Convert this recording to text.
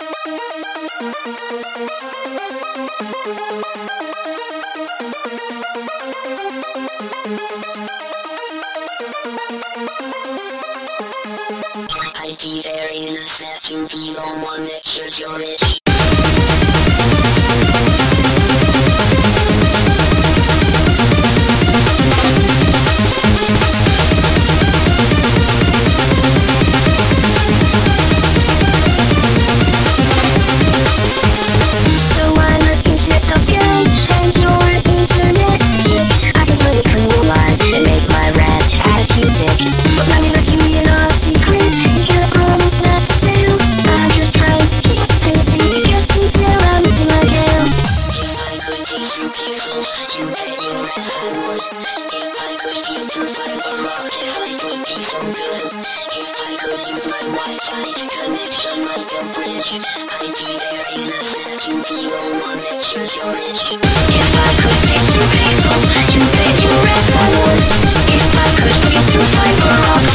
I'd be there in a second, be on one that shows you're rich. I'd be there in a second, be on one that shows you're rich. If I could take two pencils, you bet your ass I would. If I could flip through fiber optics.